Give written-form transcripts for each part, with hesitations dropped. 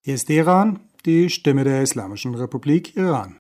Hier ist Iran, die Stimme der Islamischen Republik Iran.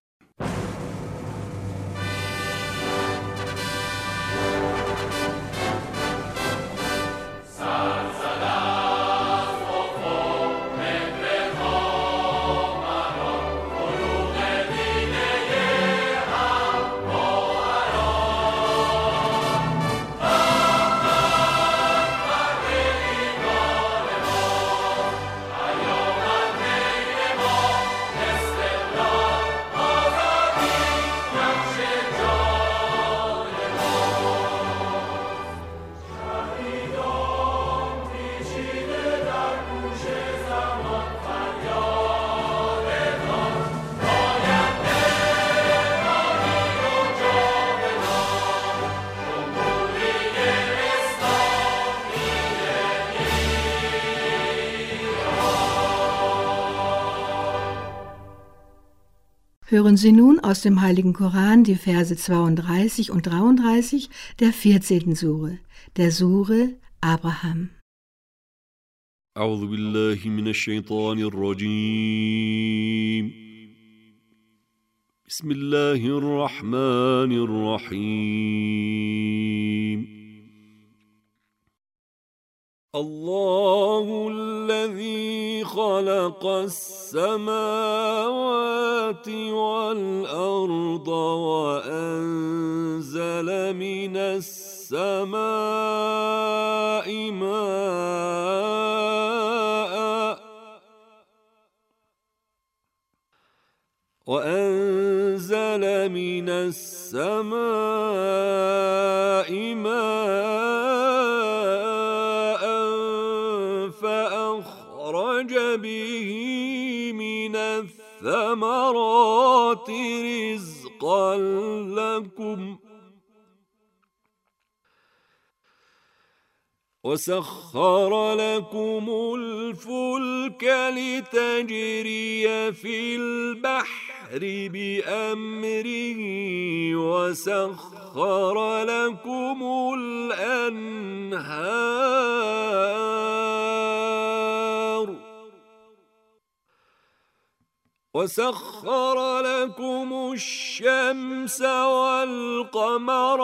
Hören Sie nun aus dem Heiligen Koran die Verse 32 und 33 der 14. Sure, der Sure Abraham. أعوذ بالله من الشيطان الرجيم بسم الله الرحمن الرحيم الله الذي خلق السماوات والأرض وأنزل من السماء ماء فأخرج به من الثمرات رزقا لكم وسخر لكم الفلك لتجري في البحر بأمره وسخر لكم الأنهار وسخر لكم الشمس والقمر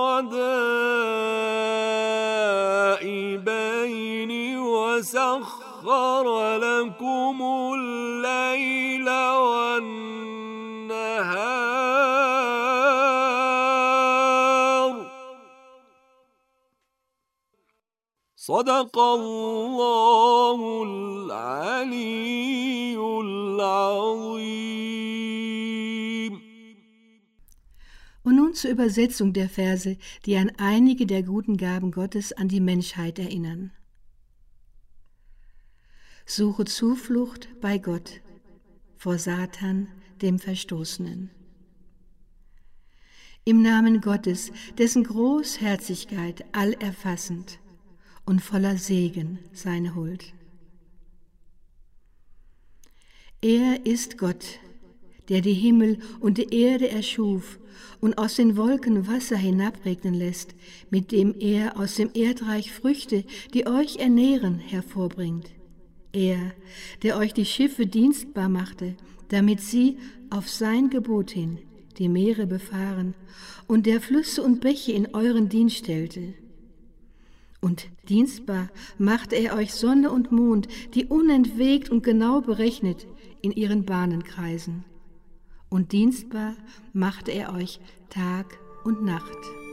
دائبين وسخر لكم الليل والنهار صدق الله العلي العظيم. Und nun zur Übersetzung der Verse, die an einige der guten Gaben Gottes an die Menschheit erinnern. Suche Zuflucht bei Gott vor Satan, dem Verstoßenen. Im Namen Gottes, dessen Großherzigkeit allerfassend und voller Segen seine Huld. Er ist Gott, der die Himmel und die Erde erschuf und aus den Wolken Wasser hinabregnen lässt, mit dem er aus dem Erdreich Früchte, die euch ernähren, hervorbringt. Er, der euch die Schiffe dienstbar machte, damit sie auf sein Gebot hin die Meere befahren und der Flüsse und Bäche in euren Dienst stellte. Und dienstbar machte er euch Sonne und Mond, die unentwegt und genau berechnet in ihren Bahnen kreisen. Und dienstbar machte er euch Tag und Nacht.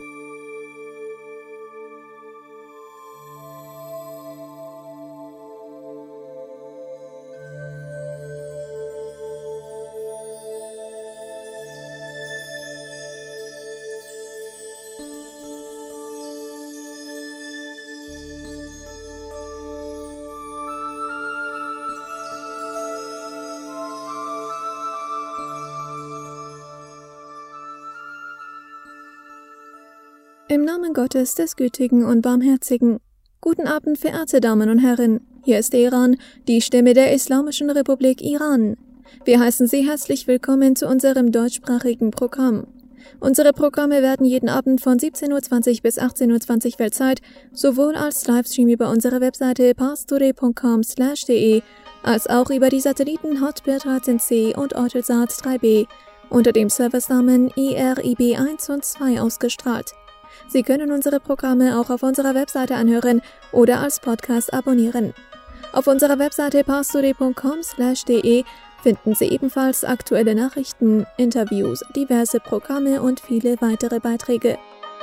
Im Namen Gottes, des Gütigen und Barmherzigen. Guten Abend, verehrte Damen und Herren. Hier ist Iran, die Stimme der Islamischen Republik Iran. Wir heißen Sie herzlich willkommen zu unserem deutschsprachigen Programm. Unsere Programme werden jeden Abend von 17:20 bis 18:20 Weltzeit sowohl als Livestream über unsere Webseite parstoday.com/de als auch über die Satelliten Hotbird 13C und Eutelsat 3B unter dem Servicenamen IRIB 1 und 2 ausgestrahlt. Sie können unsere Programme auch auf unserer Webseite anhören oder als Podcast abonnieren. Auf unserer Webseite parstoday.com/de finden Sie ebenfalls aktuelle Nachrichten, Interviews, diverse Programme und viele weitere Beiträge.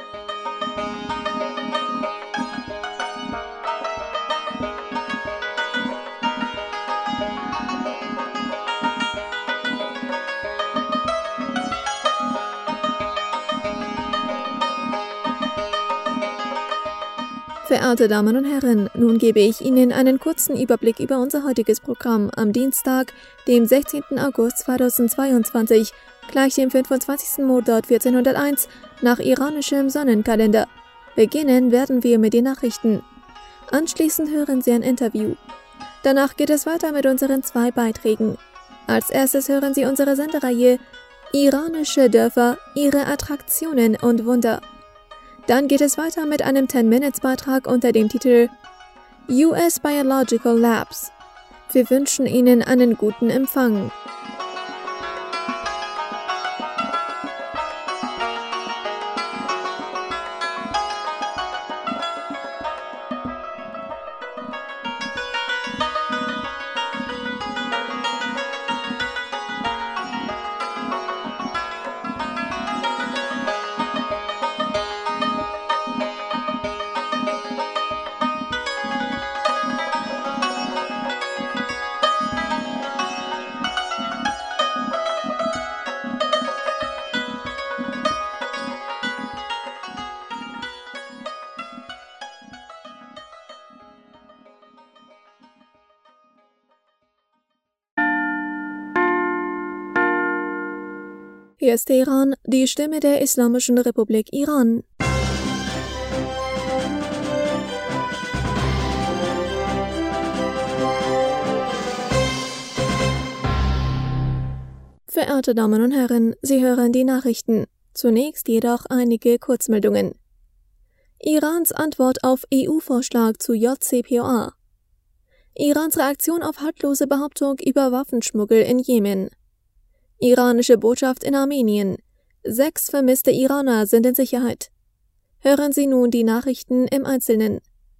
Verehrte Damen und Herren, nun gebe ich Ihnen einen kurzen Überblick über unser heutiges Programm am Dienstag, dem 16. August 2022, gleich dem 25. Modot 1401 nach iranischem Sonnenkalender. Beginnen werden wir mit den Nachrichten. Anschließend hören Sie ein Interview. Danach geht es weiter mit unseren 2 Beiträgen. Als erstes hören Sie unsere Sendereihe Iranische Dörfer, ihre Attraktionen und Wunder. Dann geht es weiter mit einem 10-Minutes-Beitrag unter dem Titel US Biological Labs. Wir wünschen Ihnen einen guten Empfang. Hier ist Teheran, die Stimme der Islamischen Republik Iran. Verehrte Damen und Herren, Sie hören die Nachrichten. Zunächst jedoch einige Kurzmeldungen. Irans Antwort auf EU-Vorschlag zu JCPOA. Irans Reaktion auf haltlose Behauptung über Waffenschmuggel in Jemen. Iranische Botschaft in Armenien. 6 vermisste Iraner sind in Sicherheit. Hören Sie nun die Nachrichten im Einzelnen.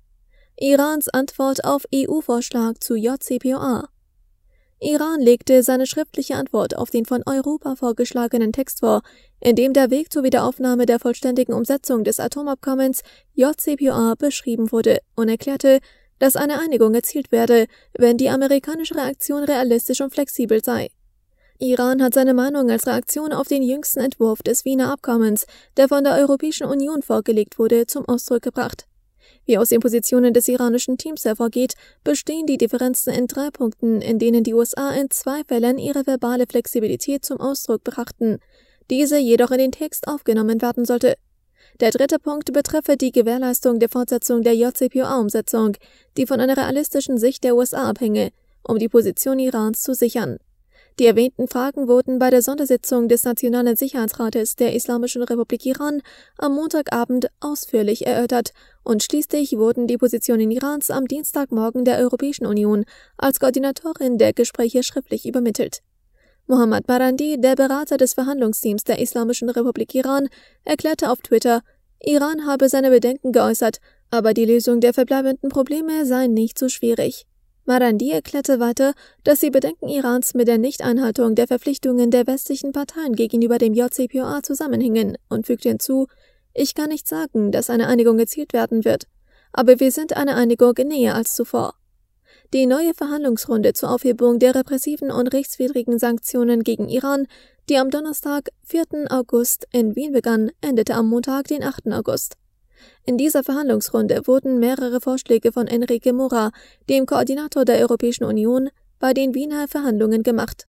Irans Antwort auf EU-Vorschlag zu JCPOA. Iran legte seine schriftliche Antwort auf den von Europa vorgeschlagenen Text vor, in dem der Weg zur Wiederaufnahme der vollständigen Umsetzung des Atomabkommens JCPOA beschrieben wurde und erklärte, dass eine Einigung erzielt werde, wenn die amerikanische Reaktion realistisch und flexibel sei. Iran hat seine Meinung als Reaktion auf den jüngsten Entwurf des Wiener Abkommens, der von der Europäischen Union vorgelegt wurde, zum Ausdruck gebracht. Wie aus den Positionen des iranischen Teams hervorgeht, bestehen die Differenzen in 3 Punkten, in denen die USA in 2 Fällen ihre verbale Flexibilität zum Ausdruck brachten, diese jedoch in den Text aufgenommen werden sollte. Der 3. Punkt betreffe die Gewährleistung der Fortsetzung der JCPOA-Umsetzung, die von einer realistischen Sicht der USA abhänge, um die Position Irans zu sichern. Die erwähnten Fragen wurden bei der Sondersitzung des Nationalen Sicherheitsrates der Islamischen Republik Iran am Montagabend ausführlich erörtert und schließlich wurden die Positionen Irans am Dienstagmorgen der Europäischen Union als Koordinatorin der Gespräche schriftlich übermittelt. Mohammad Marandi, der Berater des Verhandlungsteams der Islamischen Republik Iran, erklärte auf Twitter, Iran habe seine Bedenken geäußert, aber die Lösung der verbleibenden Probleme sei nicht so schwierig. Marandi erklärte weiter, dass die Bedenken Irans mit der Nichteinhaltung der Verpflichtungen der westlichen Parteien gegenüber dem JCPOA zusammenhängen und fügte hinzu, ich kann nicht sagen, dass eine Einigung erzielt werden wird, aber wir sind einer Einigung näher als zuvor. Die neue Verhandlungsrunde zur Aufhebung der repressiven und rechtswidrigen Sanktionen gegen Iran, die am Donnerstag, 4. August in Wien begann, endete am Montag, den 8. August. In dieser Verhandlungsrunde wurden mehrere Vorschläge von Enrique Mora, dem Koordinator der Europäischen Union, bei den Wiener Verhandlungen gemacht.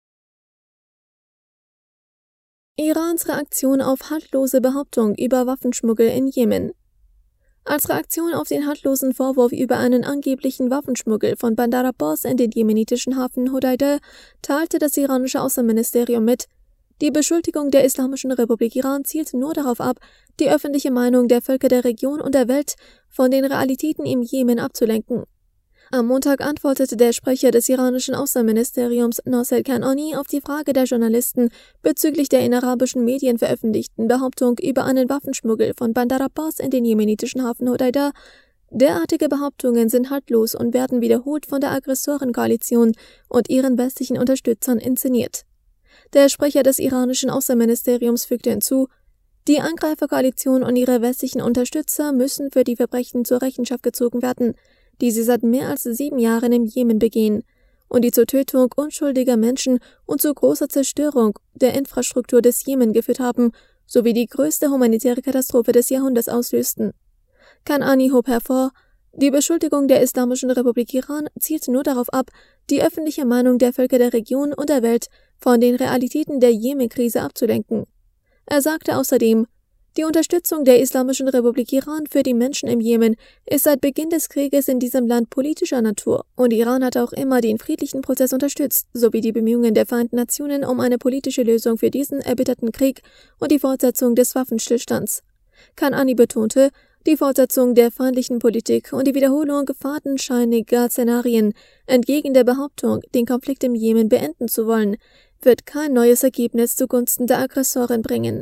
Irans Reaktion auf haltlose Behauptung über Waffenschmuggel in Jemen. Als Reaktion auf den haltlosen Vorwurf über einen angeblichen Waffenschmuggel von Bandar Abbas in den jemenitischen Hafen Hodeidah teilte das iranische Außenministerium mit, die Beschuldigung der Islamischen Republik Iran zielt nur darauf ab, die öffentliche Meinung der Völker der Region und der Welt von den Realitäten im Jemen abzulenken. Am Montag antwortete der Sprecher des iranischen Außenministeriums Nosser Kanani auf die Frage der Journalisten bezüglich der in arabischen Medien veröffentlichten Behauptung über einen Waffenschmuggel von Bandar Abbas in den jemenitischen Hafen Hodeidah. Derartige Behauptungen sind haltlos und werden wiederholt von der Aggressorenkoalition und ihren westlichen Unterstützern inszeniert. Der Sprecher des iranischen Außenministeriums fügte hinzu: Die Angreiferkoalition und ihre westlichen Unterstützer müssen für die Verbrechen zur Rechenschaft gezogen werden, die sie seit mehr als 7 Jahren im Jemen begehen und die zur Tötung unschuldiger Menschen und zu großer Zerstörung der Infrastruktur des Jemen geführt haben, sowie die größte humanitäre Katastrophe des Jahrhunderts auslösten. Kanani hob hervor: Die Beschuldigung der Islamischen Republik Iran zielt nur darauf ab, die öffentliche Meinung der Völker der Region und der Welt von den Realitäten der Jemen-Krise abzulenken. Er sagte außerdem: Die Unterstützung der Islamischen Republik Iran für die Menschen im Jemen ist seit Beginn des Krieges in diesem Land politischer Natur und Iran hat auch immer den friedlichen Prozess unterstützt, sowie die Bemühungen der Vereinten Nationen um eine politische Lösung für diesen erbitterten Krieg und die Fortsetzung des Waffenstillstands. Kanani betonte, die Fortsetzung der feindlichen Politik und die Wiederholung fadenscheiniger Szenarien entgegen der Behauptung, den Konflikt im Jemen beenden zu wollen, wird kein neues Ergebnis zugunsten der Aggressoren bringen.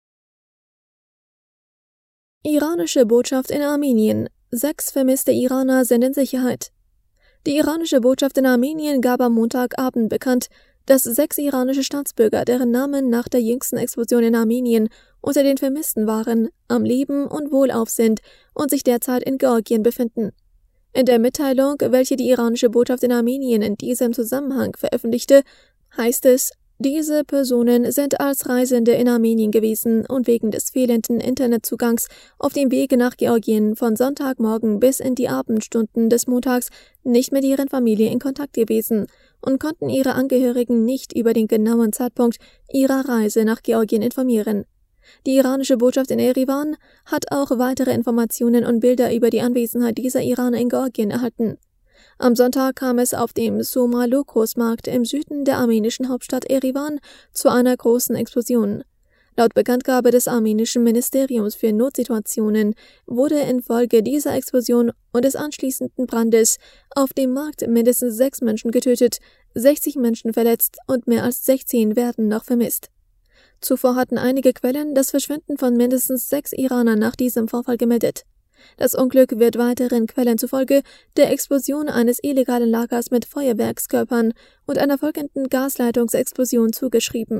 Iranische Botschaft in Armenien. 6 vermisste Iraner sind in Sicherheit. Die iranische Botschaft in Armenien gab am Montagabend bekannt, dass 6 iranische Staatsbürger, deren Namen nach der jüngsten Explosion in Armenien unter den Vermissten waren, am Leben und wohlauf sind und sich derzeit in Georgien befinden. In der Mitteilung, welche die iranische Botschaft in Armenien in diesem Zusammenhang veröffentlichte, heißt es: Diese Personen sind als Reisende in Armenien gewesen und wegen des fehlenden Internetzugangs auf dem Wege nach Georgien von Sonntagmorgen bis in die Abendstunden des Montags nicht mit ihren Familien in Kontakt gewesen und konnten ihre Angehörigen nicht über den genauen Zeitpunkt ihrer Reise nach Georgien informieren. Die iranische Botschaft in Erivan hat auch weitere Informationen und Bilder über die Anwesenheit dieser Iraner in Georgien erhalten. Am Sonntag kam es auf dem Soma-Lokos-Markt im Süden der armenischen Hauptstadt Erivan zu einer großen Explosion. Laut Bekanntgabe des armenischen Ministeriums für Notsituationen wurde infolge dieser Explosion und des anschließenden Brandes auf dem Markt mindestens 6 Menschen getötet, 60 Menschen verletzt und mehr als 16 werden noch vermisst. Zuvor hatten einige Quellen das Verschwinden von mindestens 6 Iranern nach diesem Vorfall gemeldet. Das Unglück wird weiteren Quellen zufolge der Explosion eines illegalen Lagers mit Feuerwerkskörpern und einer folgenden Gasleitungsexplosion zugeschrieben.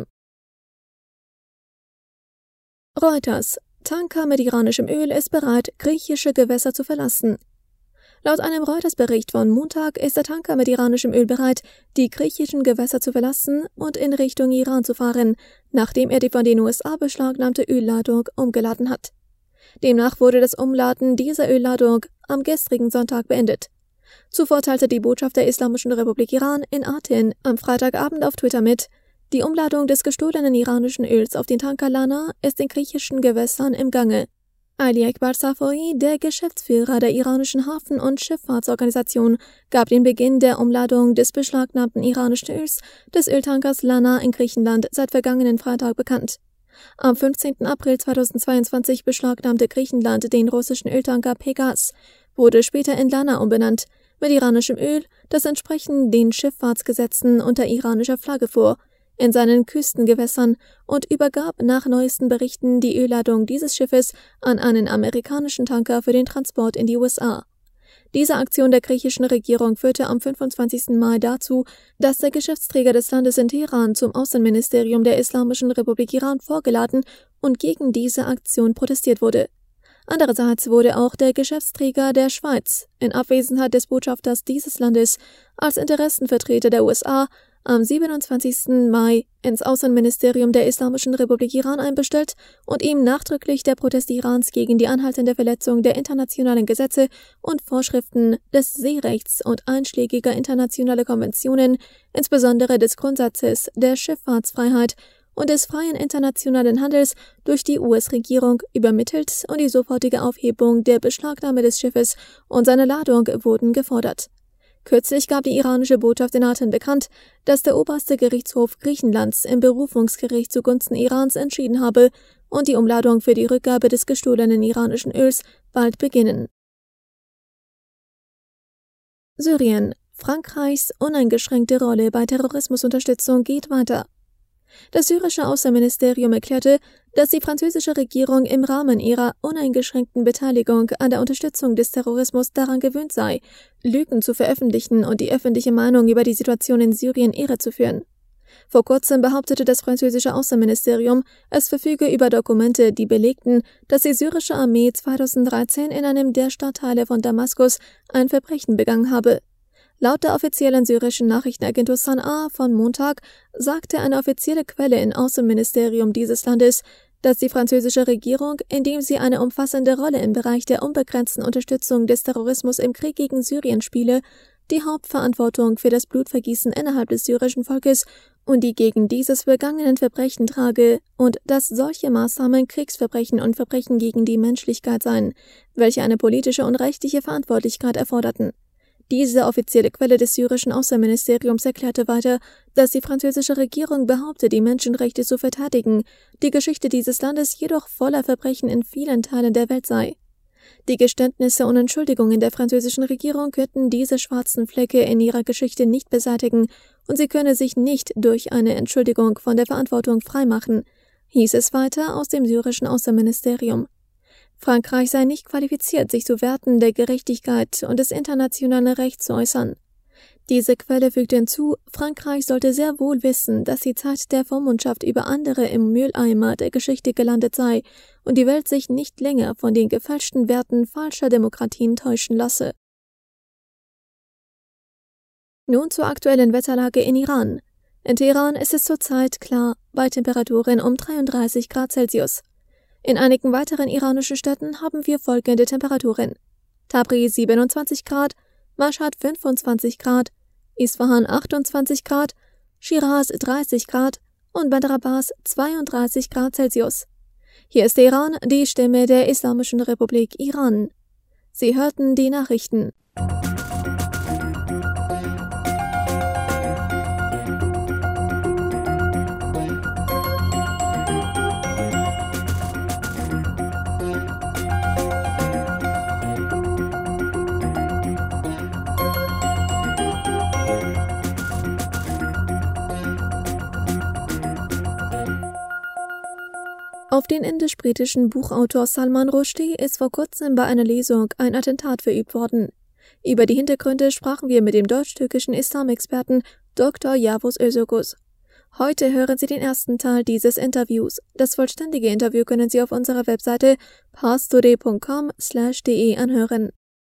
Reuters: Tanker mit iranischem Öl ist bereit, griechische Gewässer zu verlassen. Laut einem Reuters-Bericht von Montag ist der Tanker mit iranischem Öl bereit, die griechischen Gewässer zu verlassen und in Richtung Iran zu fahren, nachdem er die von den USA beschlagnahmte Ölladung umgeladen hat. Demnach wurde das Umladen dieser Ölladung am gestrigen Sonntag beendet. Zuvor teilte die Botschaft der Islamischen Republik Iran in Athen am Freitagabend auf Twitter mit: Die Umladung des gestohlenen iranischen Öls auf den Tanker Lana ist in griechischen Gewässern im Gange. Ali Akbar Safoi, der Geschäftsführer der iranischen Hafen- und Schifffahrtsorganisation, gab den Beginn der Umladung des beschlagnahmten iranischen Öls des Öltankers Lana in Griechenland seit vergangenen Freitag bekannt. Am 15. April 2022 beschlagnahmte Griechenland den russischen Öltanker Pegas, wurde später in Lana umbenannt, mit iranischem Öl, das entsprechend den Schifffahrtsgesetzen unter iranischer Flagge fuhr, in seinen Küstengewässern und übergab nach neuesten Berichten die Ölladung dieses Schiffes an einen amerikanischen Tanker für den Transport in die USA. Diese Aktion der griechischen Regierung führte am 25. Mai dazu, dass der Geschäftsträger des Landes in Teheran zum Außenministerium der Islamischen Republik Iran vorgeladen und gegen diese Aktion protestiert wurde. Andererseits wurde auch der Geschäftsträger der Schweiz in Abwesenheit des Botschafters dieses Landes als Interessenvertreter der USA am 27. Mai ins Außenministerium der Islamischen Republik Iran einbestellt und ihm nachdrücklich der Protest Irans gegen die anhaltende Verletzung der internationalen Gesetze und Vorschriften des Seerechts und einschlägiger internationaler Konventionen, insbesondere des Grundsatzes der Schifffahrtsfreiheit und des freien internationalen Handels durch die US-Regierung übermittelt und die sofortige Aufhebung der Beschlagnahme des Schiffes und seiner Ladung wurden gefordert. Kürzlich gab die iranische Botschaft in Athen bekannt, dass der oberste Gerichtshof Griechenlands im Berufungsgericht zugunsten Irans entschieden habe und die Umladung für die Rückgabe des gestohlenen iranischen Öls bald beginnen. Syrien. Frankreichs uneingeschränkte Rolle bei Terrorismusunterstützung geht weiter. Das syrische Außenministerium erklärte, dass die französische Regierung im Rahmen ihrer uneingeschränkten Beteiligung an der Unterstützung des Terrorismus daran gewöhnt sei, Lügen zu veröffentlichen und die öffentliche Meinung über die Situation in Syrien irrezuführen. Vor kurzem behauptete das französische Außenministerium, es verfüge über Dokumente, die belegten, dass die syrische Armee 2013 in einem der Stadtteile von Damaskus ein Verbrechen begangen habe. Laut der offiziellen syrischen Nachrichtenagentur San'a von Montag sagte eine offizielle Quelle im Außenministerium dieses Landes, dass die französische Regierung, indem sie eine umfassende Rolle im Bereich der unbegrenzten Unterstützung des Terrorismus im Krieg gegen Syrien spiele, die Hauptverantwortung für das Blutvergießen innerhalb des syrischen Volkes und die gegen dieses begangenen Verbrechen trage und dass solche Maßnahmen Kriegsverbrechen und Verbrechen gegen die Menschlichkeit seien, welche eine politische und rechtliche Verantwortlichkeit erforderten. Diese offizielle Quelle des syrischen Außenministeriums erklärte weiter, dass die französische Regierung behaupte, die Menschenrechte zu verteidigen, die Geschichte dieses Landes jedoch voller Verbrechen in vielen Teilen der Welt sei. Die Geständnisse und Entschuldigungen der französischen Regierung könnten diese schwarzen Flecke in ihrer Geschichte nicht beseitigen und sie könne sich nicht durch eine Entschuldigung von der Verantwortung freimachen, hieß es weiter aus dem syrischen Außenministerium. Frankreich sei nicht qualifiziert, sich zu Werten der Gerechtigkeit und des internationalen Rechts zu äußern. Diese Quelle fügte hinzu, Frankreich sollte sehr wohl wissen, dass die Zeit der Vormundschaft über andere im Mülleimer der Geschichte gelandet sei und die Welt sich nicht länger von den gefälschten Werten falscher Demokratien täuschen lasse. Nun zur aktuellen Wetterlage in Iran. In Teheran ist es zurzeit klar, bei Temperaturen um 33 Grad Celsius. In einigen weiteren iranischen Städten haben wir folgende Temperaturen: Tabriz 27 Grad, Mashhad 25 Grad, Isfahan 28 Grad, Shiraz 30 Grad und Bandar Abbas 32 Grad Celsius. Hier ist Iran, die Stimme der Islamischen Republik Iran. Sie hörten die Nachrichten. Auf den indisch-britischen Buchautor Salman Rushdie ist vor kurzem bei einer Lesung ein Attentat verübt worden. Über die Hintergründe sprachen wir mit dem deutsch-türkischen Islamexperten Dr. Yavuz Özürgüz. Heute hören Sie den ersten Teil dieses Interviews. Das vollständige Interview können Sie auf unserer Webseite parstoday.com/de anhören.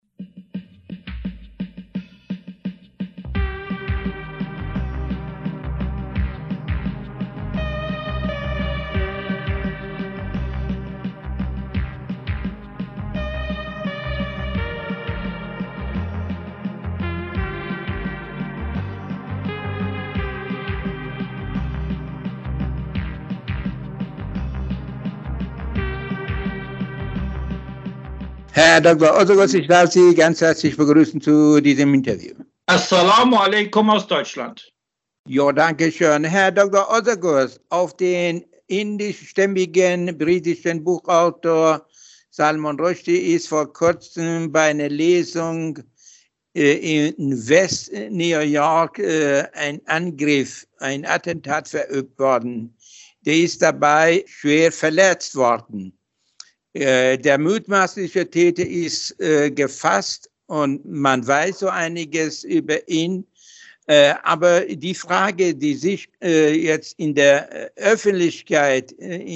Herr Dr. Özürgüz, ich darf Sie ganz herzlich begrüßen zu diesem Interview. Assalamu alaikum aus Deutschland. Ja, danke schön. Herr Dr. Özürgüz, auf den indischstämmigen britischen Buchautor Salman Rushdie ist vor kurzem bei einer Lesung in West New York ein Angriff, ein Attentat verübt worden. Der ist dabei schwer verletzt worden. Der mutmaßliche Täter ist gefasst und man weiß so einiges über ihn. Aber die Frage, die sich jetzt in der Öffentlichkeit,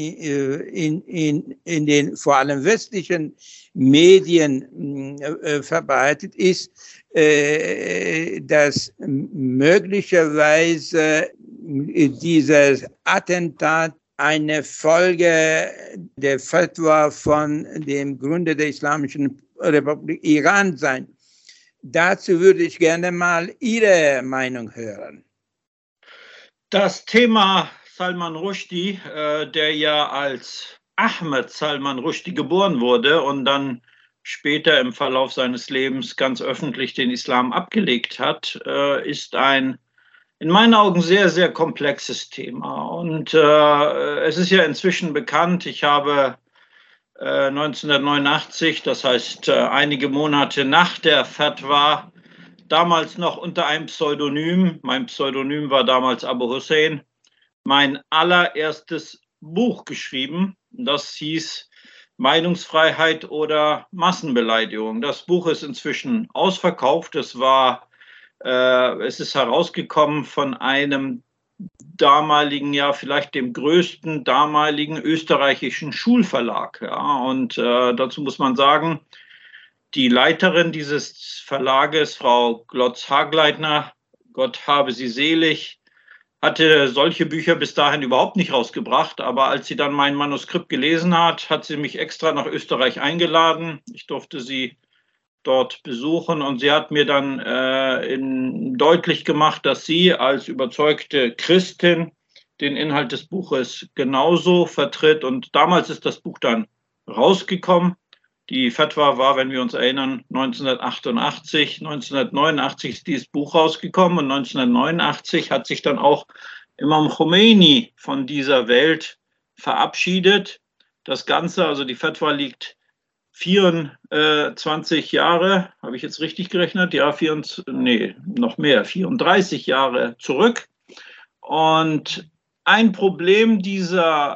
in den vor allem westlichen Medien verbreitet, ist, dass möglicherweise dieses Attentat eine Folge der Fatwa von dem Gründer der Islamischen Republik Iran sein. Dazu würde ich gerne mal Ihre Meinung hören. Das Thema Salman Rushdie, der ja als Ahmed Salman Rushdie geboren wurde und dann später im Verlauf seines Lebens ganz öffentlich den Islam abgelegt hat, ist ein in meinen Augen sehr, sehr komplexes Thema. Und es ist ja inzwischen bekannt, ich habe 1989, das heißt einige Monate nach der Fatwa, damals noch unter einem Pseudonym. Mein Pseudonym war damals Abu Hussein. Mein allererstes Buch geschrieben. Das hieß Meinungsfreiheit oder Massenbeleidigung. Das Buch ist inzwischen ausverkauft. Es ist herausgekommen von einem damaligen, ja vielleicht dem größten damaligen österreichischen Schulverlag. Ja. Und dazu muss man sagen, die Leiterin dieses Verlages, Frau Glotz-Hagleitner, Gott habe sie selig, hatte solche Bücher bis dahin überhaupt nicht rausgebracht. Aber als sie dann mein Manuskript gelesen hat, hat sie mich extra nach Österreich eingeladen. Ich durfte sie dort besuchen und sie hat mir dann deutlich gemacht, dass sie als überzeugte Christin den Inhalt des Buches genauso vertritt. Und damals ist das Buch dann rausgekommen. Die Fatwa war, wenn wir uns erinnern, 1988, 1989 ist dieses Buch rausgekommen und 1989 hat sich dann auch Imam Khomeini von dieser Welt verabschiedet. Das Ganze, also die Fatwa liegt 24 Jahre, habe ich jetzt richtig gerechnet? Ja, noch mehr, 34 Jahre zurück. Und ein Problem dieses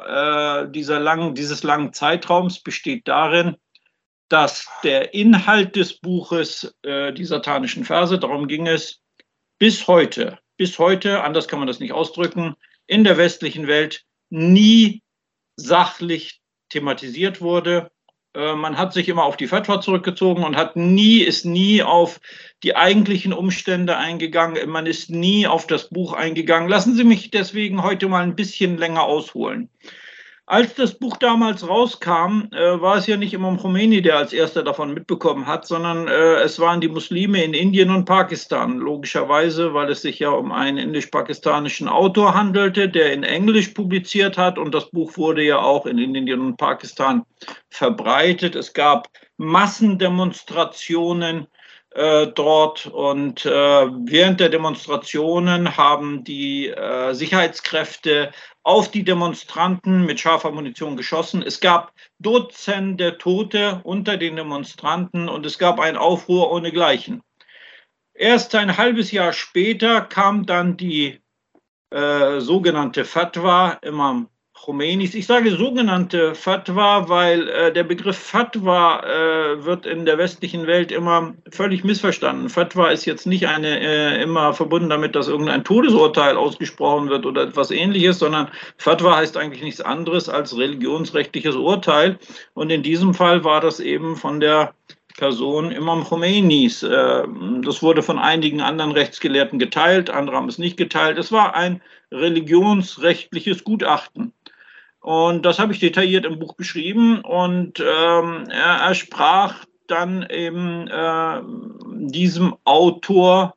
langen Zeitraums besteht darin, dass der Inhalt des Buches, die satanischen Verse, darum ging es, bis heute, anders kann man das nicht ausdrücken, in der westlichen Welt nie sachlich thematisiert wurde. Man hat sich immer auf die Fatwa zurückgezogen und ist nie auf die eigentlichen Umstände eingegangen. Man ist nie auf das Buch eingegangen. Lassen Sie mich deswegen heute mal ein bisschen länger ausholen. Als das Buch damals rauskam, war es ja nicht Imam Khomeini, der als erster davon mitbekommen hat, sondern es waren die Muslime in Indien und Pakistan. Logischerweise, weil es sich ja um einen indisch-pakistanischen Autor handelte, der in Englisch publiziert hat. Und das Buch wurde ja auch in Indien und Pakistan verbreitet. Es gab Massendemonstrationen dort und während der Demonstrationen haben die Sicherheitskräfte auf die Demonstranten mit scharfer Munition geschossen. Es gab Dutzende Tote unter den Demonstranten und es gab einen Aufruhr ohnegleichen. Erst ein halbes Jahr später kam dann die sogenannte Fatwa Imam Khomeinis. Ich sage sogenannte Fatwa, weil der Begriff Fatwa wird in der westlichen Welt immer völlig missverstanden. Fatwa ist jetzt nicht immer verbunden damit, dass irgendein Todesurteil ausgesprochen wird oder etwas Ähnliches, sondern Fatwa heißt eigentlich nichts anderes als religionsrechtliches Urteil. Und in diesem Fall war das eben von der Person Imam Khomeinis. Das wurde von einigen anderen Rechtsgelehrten geteilt, andere haben es nicht geteilt. Es war ein religionsrechtliches Gutachten. Und das habe ich detailliert im Buch beschrieben. Und er sprach dann eben diesem Autor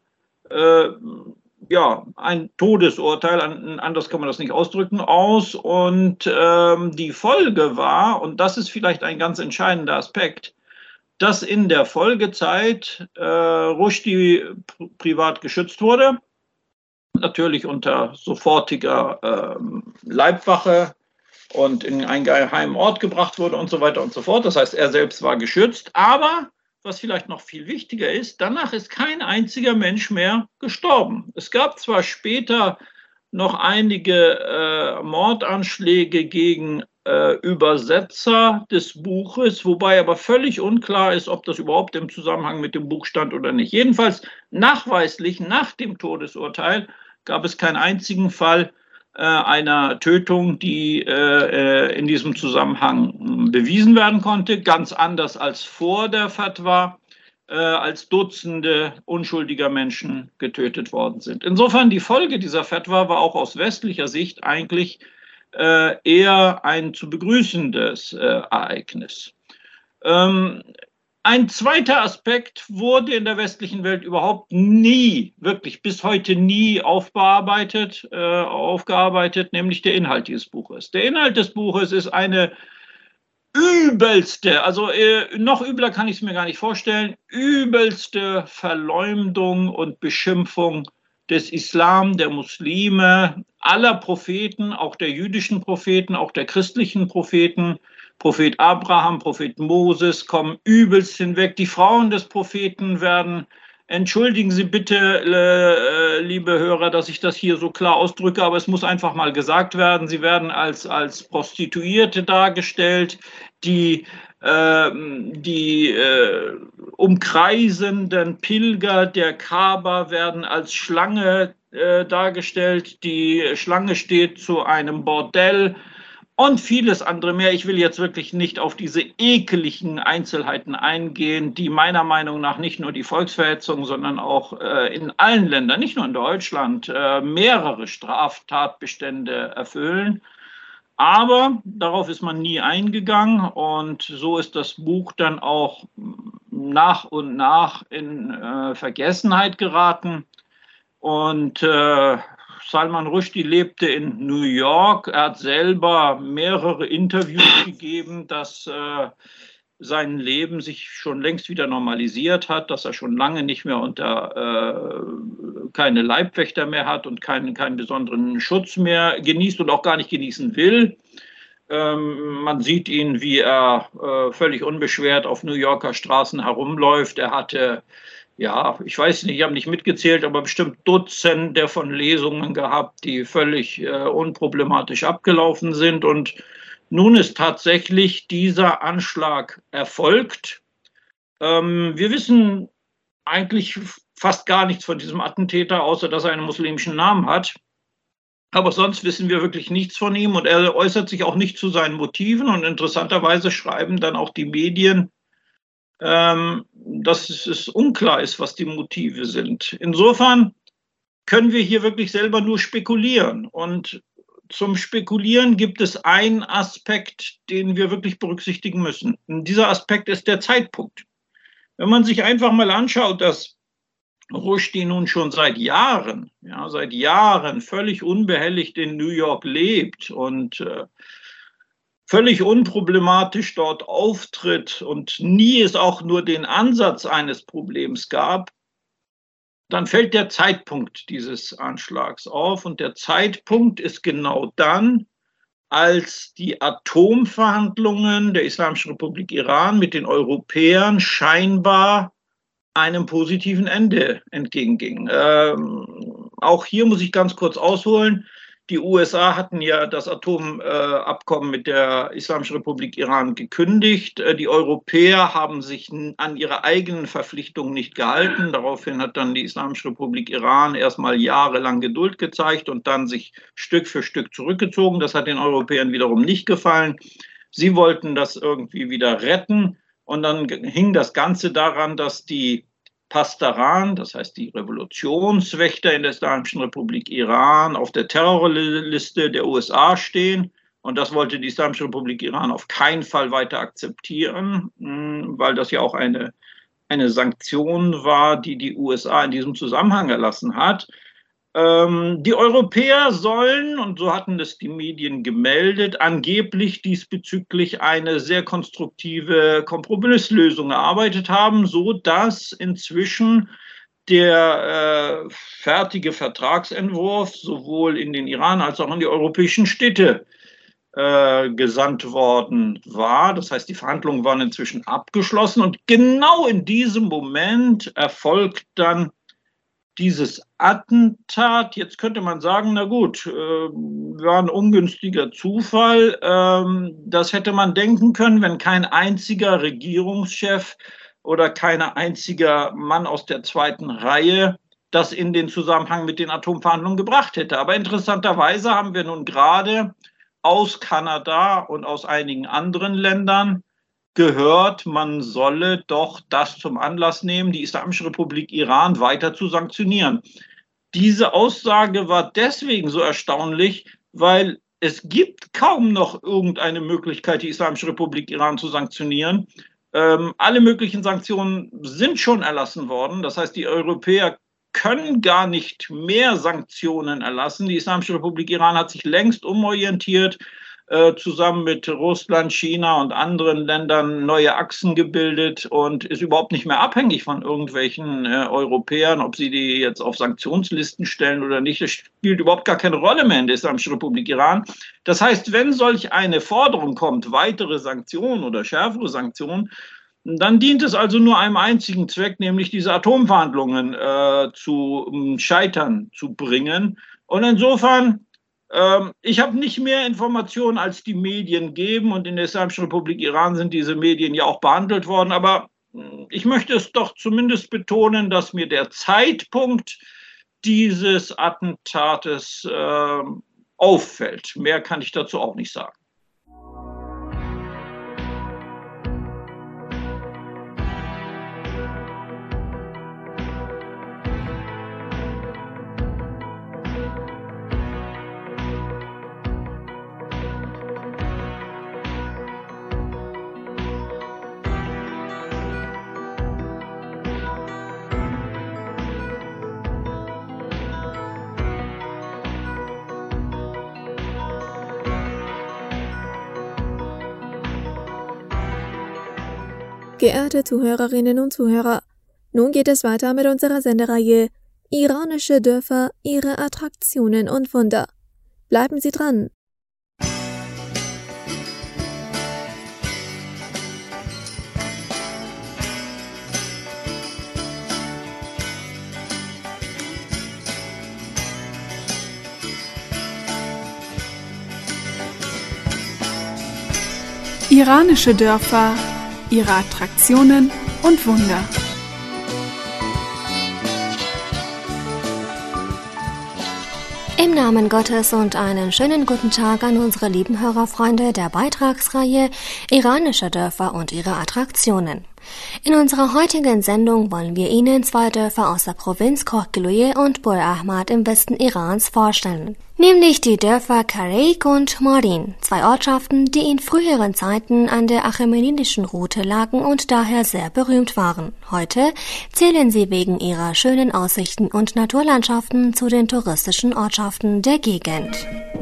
ein Todesurteil, anders kann man das nicht ausdrücken, aus. Und die Folge war, und das ist vielleicht ein ganz entscheidender Aspekt, dass in der Folgezeit Rushdie privat geschützt wurde, natürlich unter sofortiger Leibwache und in einen geheimen Ort gebracht wurde und so weiter und so fort. Das heißt, er selbst war geschützt. Aber, was vielleicht noch viel wichtiger ist, danach ist kein einziger Mensch mehr gestorben. Es gab zwar später noch einige Mordanschläge gegen Übersetzer des Buches, wobei aber völlig unklar ist, ob das überhaupt im Zusammenhang mit dem Buch stand oder nicht. Jedenfalls nachweislich nach dem Todesurteil gab es keinen einzigen Fall einer Tötung, die in diesem Zusammenhang bewiesen werden konnte, ganz anders als vor der Fatwa, als Dutzende unschuldiger Menschen getötet worden sind. Insofern die Folge dieser Fatwa war auch aus westlicher Sicht eigentlich eher ein zu begrüßendes Ereignis. Ein zweiter Aspekt wurde in der westlichen Welt überhaupt nie, wirklich bis heute nie aufgearbeitet, nämlich der Inhalt dieses Buches. Der Inhalt des Buches ist eine übelste, also noch übler kann ich es mir gar nicht vorstellen, übelste Verleumdung und Beschimpfung des Islam, der Muslime, aller Propheten, auch der jüdischen Propheten, auch der christlichen Propheten. Prophet Abraham, Prophet Moses kommen übelst hinweg. Die Frauen des Propheten werden Entschuldigen Sie bitte, liebe Hörer, dass ich das hier so klar ausdrücke, aber es muss einfach mal gesagt werden. Sie werden als Prostituierte dargestellt, die umkreisenden Pilger der Kaaba werden als Schlange dargestellt. Die Schlange steht zu einem Bordell. Und vieles andere mehr. Ich will jetzt wirklich nicht auf diese ekeligen Einzelheiten eingehen, die meiner Meinung nach nicht nur die Volksverhetzung, sondern auch in allen Ländern, nicht nur in Deutschland, mehrere Straftatbestände erfüllen. Aber darauf ist man nie eingegangen und so ist das Buch dann auch nach und nach in Vergessenheit geraten. Und Salman Rushdie lebte in New York. Er hat selber mehrere Interviews gegeben, dass sein Leben sich schon längst wieder normalisiert hat, dass er schon lange nicht mehr keine Leibwächter mehr hat und keinen besonderen Schutz mehr genießt und auch gar nicht genießen will. Man sieht ihn, wie er völlig unbeschwert auf New Yorker Straßen herumläuft. Er hatte, ja, ich weiß nicht, ich habe nicht mitgezählt, aber bestimmt Dutzende von Lesungen gehabt, die völlig unproblematisch abgelaufen sind. Und nun ist tatsächlich dieser Anschlag erfolgt. Wir wissen eigentlich fast gar nichts von diesem Attentäter, außer dass er einen muslimischen Namen hat. Aber sonst wissen wir wirklich nichts von ihm und er äußert sich auch nicht zu seinen Motiven. Und interessanterweise schreiben dann auch die Medien, dass es unklar ist, was die Motive sind. Insofern können wir hier wirklich selber nur spekulieren. Und zum Spekulieren gibt es einen Aspekt, den wir wirklich berücksichtigen müssen. Und dieser Aspekt ist der Zeitpunkt. Wenn man sich einfach mal anschaut, dass Rushdie nun schon seit Jahren völlig unbehelligt in New York lebt und völlig unproblematisch dort auftritt und nie es auch nur den Ansatz eines Problems gab, dann fällt der Zeitpunkt dieses Anschlags auf. Und der Zeitpunkt ist genau dann, als die Atomverhandlungen der Islamischen Republik Iran mit den Europäern scheinbar einem positiven Ende entgegengingen. Auch hier muss ich ganz kurz ausholen. Die USA hatten ja das Atomabkommen mit der Islamischen Republik Iran gekündigt. Die Europäer haben sich an ihre eigenen Verpflichtungen nicht gehalten. Daraufhin hat dann die Islamische Republik Iran erstmal jahrelang Geduld gezeigt und dann sich Stück für Stück zurückgezogen. Das hat den Europäern wiederum nicht gefallen. Sie wollten das irgendwie wieder retten. Und dann hing das Ganze daran, dass die Pasdaran, das heißt die Revolutionswächter in der Islamischen Republik Iran, auf der Terrorliste der USA stehen. Und das wollte die Islamische Republik Iran auf keinen Fall weiter akzeptieren, weil das ja auch eine Sanktion war, die die USA in diesem Zusammenhang erlassen hat. Die Europäer sollen, und so hatten es die Medien gemeldet, angeblich diesbezüglich eine sehr konstruktive Kompromisslösung erarbeitet haben, sodass inzwischen der fertige Vertragsentwurf sowohl in den Iran als auch in die europäischen Städte gesandt worden war. Das heißt, die Verhandlungen waren inzwischen abgeschlossen und genau in diesem Moment erfolgt dann dieses Attentat. Jetzt könnte man sagen, na gut, war ein ungünstiger Zufall. Das hätte man denken können, wenn kein einziger Regierungschef oder kein einziger Mann aus der zweiten Reihe das in den Zusammenhang mit den Atomverhandlungen gebracht hätte. Aber interessanterweise haben wir nun gerade aus Kanada und aus einigen anderen Ländern gehört, man solle doch das zum Anlass nehmen, die Islamische Republik Iran weiter zu sanktionieren. Diese Aussage war deswegen so erstaunlich, weil es gibt kaum noch irgendeine Möglichkeit, die Islamische Republik Iran zu sanktionieren. Alle möglichen Sanktionen sind schon erlassen worden. Das heißt, die Europäer können gar nicht mehr Sanktionen erlassen. Die Islamische Republik Iran hat sich längst umorientiert, zusammen mit Russland, China und anderen Ländern neue Achsen gebildet und ist überhaupt nicht mehr abhängig von irgendwelchen Europäern, ob sie die jetzt auf Sanktionslisten stellen oder nicht. Das spielt überhaupt gar keine Rolle mehr in der Islamischen Republik Iran. Das heißt, wenn solch eine Forderung kommt, weitere Sanktionen oder schärfere Sanktionen, dann dient es also nur einem einzigen Zweck, nämlich diese Atomverhandlungen zu Scheitern zu bringen. Und insofern, ich habe nicht mehr Informationen, als die Medien geben. Und in der Islamischen Republik Iran sind diese Medien ja auch behandelt worden. Aber ich möchte es doch zumindest betonen, dass mir der Zeitpunkt dieses Attentates auffällt. Mehr kann ich dazu auch nicht sagen. Geehrte Zuhörerinnen und Zuhörer, nun geht es weiter mit unserer Sendereihe Iranische Dörfer, ihre Attraktionen und Wunder. Bleiben Sie dran! Iranische Dörfer, ihre Attraktionen und Wunder. Im Namen Gottes und einen schönen guten Tag an unsere lieben Hörerfreunde der Beitragsreihe Iranische Dörfer und ihre Attraktionen. In unserer heutigen Sendung wollen wir Ihnen 2 Dörfer aus der Provinz Khorgiluyeh und Bur Ahmad im Westen Irans vorstellen. Nämlich die Dörfer Kareik und Morin, 2 Ortschaften, die in früheren Zeiten an der achämenidischen Route lagen und daher sehr berühmt waren. Heute zählen sie wegen ihrer schönen Aussichten und Naturlandschaften zu den touristischen Ortschaften der Gegend.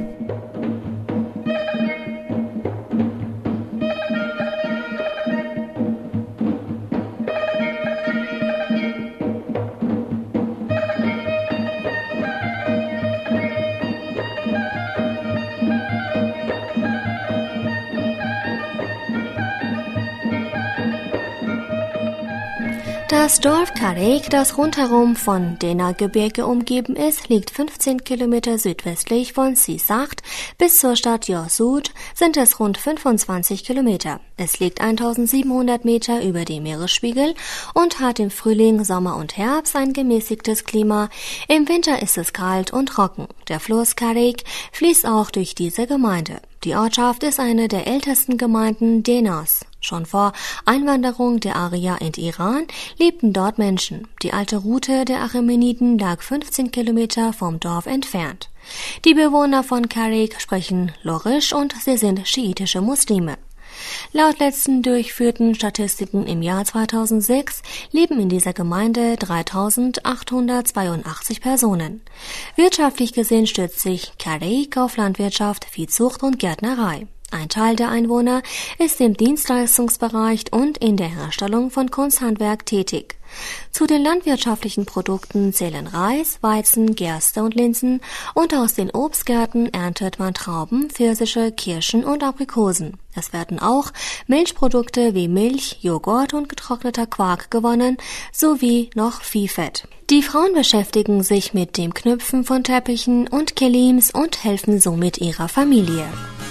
Das Dorf Kareik, das rundherum von Dena-Gebirge umgeben ist, liegt 15 Kilometer südwestlich von Sisacht. Bis zur Stadt Yorsud sind es rund 25 Kilometer. Es liegt 1700 Meter über dem Meeresspiegel und hat im Frühling, Sommer und Herbst ein gemäßigtes Klima. Im Winter ist es kalt und trocken. Der Fluss Kareik fließt auch durch diese Gemeinde. Die Ortschaft ist eine der ältesten Gemeinden Denas. Schon vor Einwanderung der Arier in Iran lebten dort Menschen. Die alte Route der Achämeniden lag 15 Kilometer vom Dorf entfernt. Die Bewohner von Kareik sprechen Lorisch und sie sind schiitische Muslime. Laut letzten durchführten Statistiken im Jahr 2006 leben in dieser Gemeinde 3.882 Personen. Wirtschaftlich gesehen stützt sich Kareik auf Landwirtschaft, Viehzucht und Gärtnerei. Ein Teil der Einwohner ist im Dienstleistungsbereich und in der Herstellung von Kunsthandwerk tätig. Zu den landwirtschaftlichen Produkten zählen Reis, Weizen, Gerste und Linsen und aus den Obstgärten erntet man Trauben, Pfirsiche, Kirschen und Aprikosen. Es werden auch Milchprodukte wie Milch, Joghurt und getrockneter Quark gewonnen, sowie noch Viehfett. Die Frauen beschäftigen sich mit dem Knüpfen von Teppichen und Kelims und helfen somit ihrer Familie.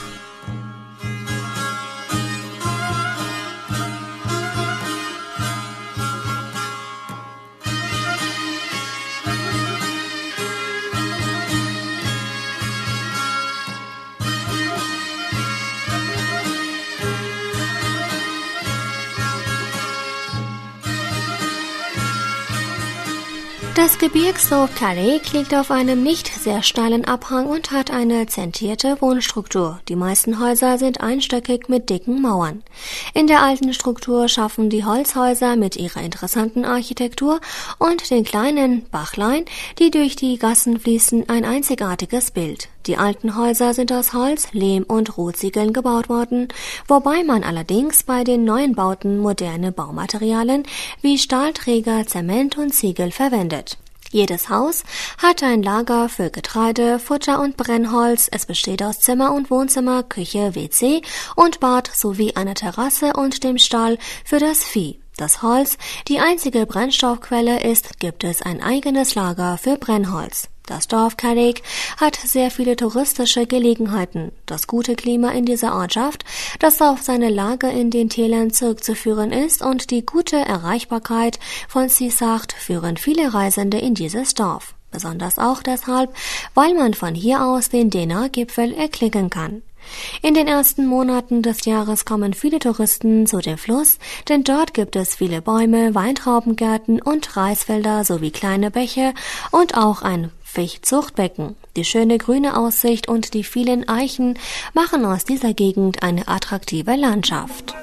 Das Gebirgsdorf Kareik liegt auf einem nicht sehr steilen Abhang und hat eine zentrierte Wohnstruktur. Die meisten Häuser sind einstöckig mit dicken Mauern. In der alten Struktur schaffen die Holzhäuser mit ihrer interessanten Architektur und den kleinen Bachlein, die durch die Gassen fließen, ein einzigartiges Bild. Die alten Häuser sind aus Holz, Lehm und Rotziegeln gebaut worden, wobei man allerdings bei den neuen Bauten moderne Baumaterialien wie Stahlträger, Zement und Ziegel verwendet. Jedes Haus hat ein Lager für Getreide, Futter und Brennholz. Es besteht aus Zimmer und Wohnzimmer, Küche, WC und Bad sowie einer Terrasse und dem Stall für das Vieh. Das Holz, die einzige Brennstoffquelle ist, gibt es ein eigenes Lager für Brennholz. Das Dorf Carrick hat sehr viele touristische Gelegenheiten. Das gute Klima in dieser Ortschaft, das auf seine Lage in den Tälern zurückzuführen ist, und die gute Erreichbarkeit von Sisacht führen viele Reisende in dieses Dorf. Besonders auch deshalb, weil man von hier aus den Dena-Gipfel erklicken kann. In den ersten Monaten des Jahres kommen viele Touristen zu dem Fluss, denn dort gibt es viele Bäume, Weintraubengärten und Reisfelder sowie kleine Bäche und auch ein Fischzuchtbecken. Die schöne grüne Aussicht und die vielen Eichen machen aus dieser Gegend eine attraktive Landschaft.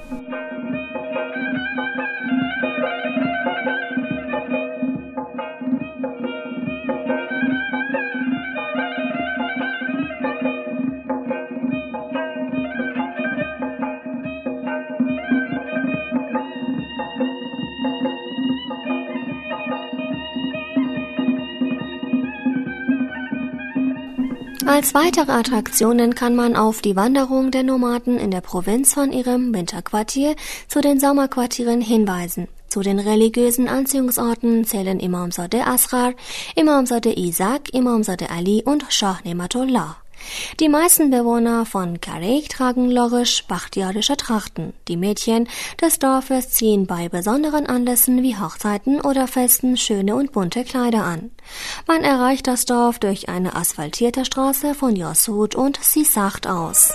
Als weitere Attraktionen kann man auf die Wanderung der Nomaden in der Provinz von ihrem Winterquartier zu den Sommerquartieren hinweisen. Zu den religiösen Anziehungsorten zählen Imamzadeh Asghar, Imamzadeh Isaac, Imamzadeh Ali und Shah Nematullah. Die meisten Bewohner von Carrick tragen lorisch-bachtiarische Trachten. Die Mädchen des Dorfes ziehen bei besonderen Anlässen wie Hochzeiten oder Festen schöne und bunte Kleider an. Man erreicht das Dorf durch eine asphaltierte Straße von Yasud und Sisacht aus.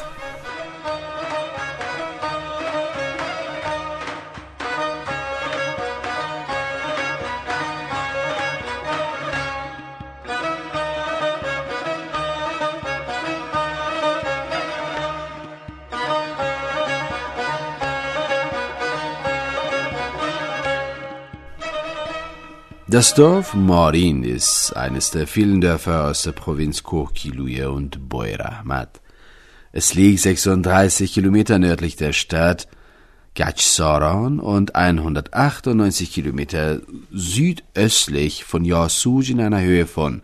Das Dorf Marin ist eines der vielen Dörfer aus der Provinz Kokiluye und Boirahmat. Es liegt 36 Kilometer nördlich der Stadt Gachsaran und 198 Kilometer südöstlich von Yasud in einer Höhe von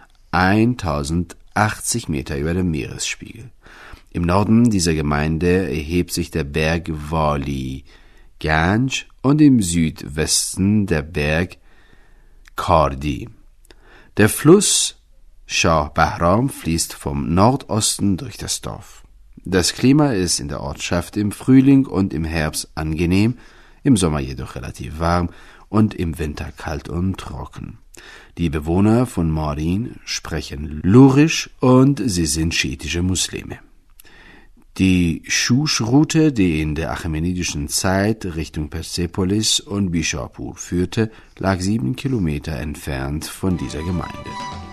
1080 Meter über dem Meeresspiegel. Im Norden dieser Gemeinde erhebt sich der Berg Wali Ganj und im Südwesten der Berg Kardi. Der Fluss Shah Bahram fließt vom Nordosten durch das Dorf. Das Klima ist in der Ortschaft im Frühling und im Herbst angenehm, im Sommer jedoch relativ warm und im Winter kalt und trocken. Die Bewohner von Marin sprechen Lurisch und sie sind schiitische Muslime. Die Schusch-Route, die in der achämenidischen Zeit Richtung Persepolis und Bishapur führte, lag 7 Kilometer entfernt von dieser Gemeinde.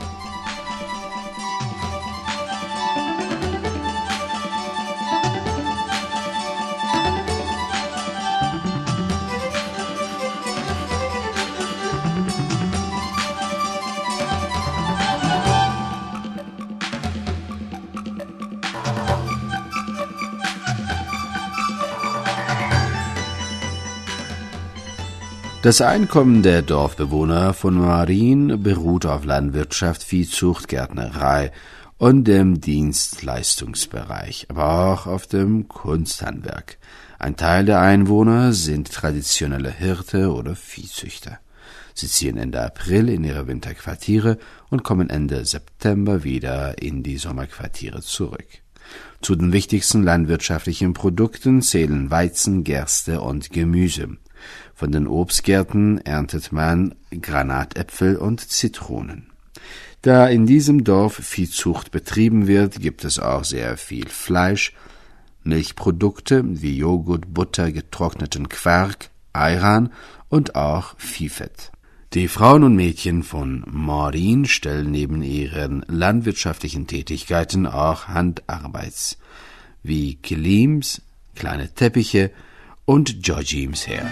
Das Einkommen der Dorfbewohner von Marin beruht auf Landwirtschaft, Viehzucht, Gärtnerei und dem Dienstleistungsbereich, aber auch auf dem Kunsthandwerk. Ein Teil der Einwohner sind traditionelle Hirte oder Viehzüchter. Sie ziehen Ende April in ihre Winterquartiere und kommen Ende September wieder in die Sommerquartiere zurück. Zu den wichtigsten landwirtschaftlichen Produkten zählen Weizen, Gerste und Gemüse. Von den Obstgärten erntet man Granatäpfel und Zitronen. Da in diesem Dorf Viehzucht betrieben wird, gibt es auch sehr viel Fleisch, Milchprodukte wie Joghurt, Butter, getrockneten Quark, Ayran und auch Viehfett. Die Frauen und Mädchen von Marin stellen neben ihren landwirtschaftlichen Tätigkeiten auch Handarbeits wie Kilims, kleine Teppiche und Jojims her.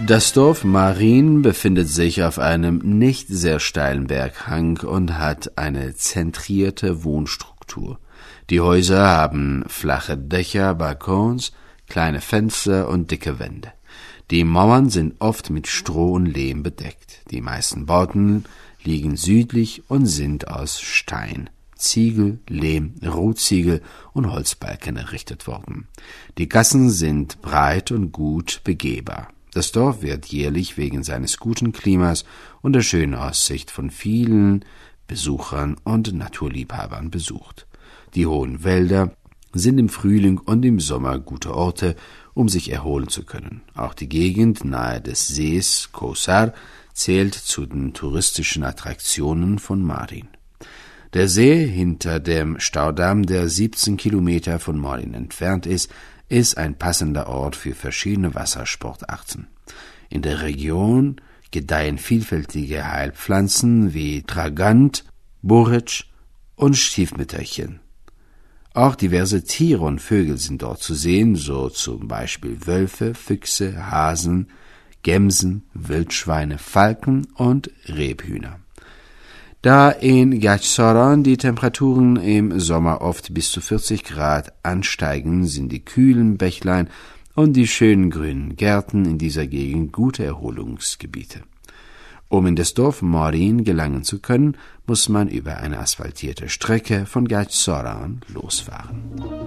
Das Dorf Marin befindet sich auf einem nicht sehr steilen Berghang und hat eine zentrierte Wohnstruktur. Die Häuser haben flache Dächer, Balkons, kleine Fenster und dicke Wände. Die Mauern sind oft mit Stroh und Lehm bedeckt. Die meisten Bauten liegen südlich und sind aus Stein, Ziegel, Lehm, Rohziegel und Holzbalken errichtet worden. Die Gassen sind breit und gut begehbar. Das Dorf wird jährlich wegen seines guten Klimas und der schönen Aussicht von vielen Besuchern und Naturliebhabern besucht. Die hohen Wälder sind im Frühling und im Sommer gute Orte, um sich erholen zu können. Auch die Gegend nahe des Sees Kosar zählt zu den touristischen Attraktionen von Marin. Der See hinter dem Staudamm, der 17 Kilometer von Marin entfernt ist ein passender Ort für verschiedene Wassersportarten. In der Region gedeihen vielfältige Heilpflanzen wie Tragant, Boric und Stiefmütterchen. Auch diverse Tiere und Vögel sind dort zu sehen, so zum Beispiel Wölfe, Füchse, Hasen, Gämsen, Wildschweine, Falken und Rebhühner. Da in Gajsoran die Temperaturen im Sommer oft bis zu 40 Grad ansteigen, sind die kühlen Bächlein und die schönen grünen Gärten in dieser Gegend gute Erholungsgebiete. Um in das Dorf Marin gelangen zu können, muss man über eine asphaltierte Strecke von Gajsoran losfahren.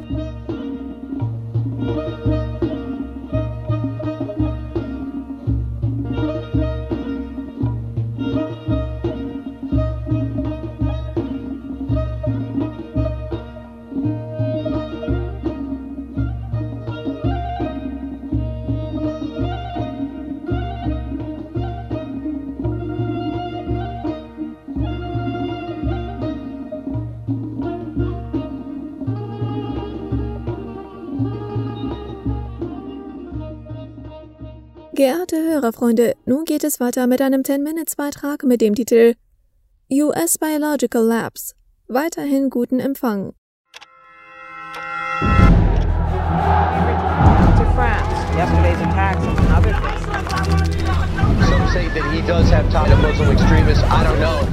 Geehrte Hörerfreunde, nun geht es weiter mit einem 10-Minutes-Beitrag mit dem Titel US Biological Labs. Weiterhin guten Empfang. To France. Yesterday's attacks and other things. Some say that he does have ties to Muslim extremists. I don't know.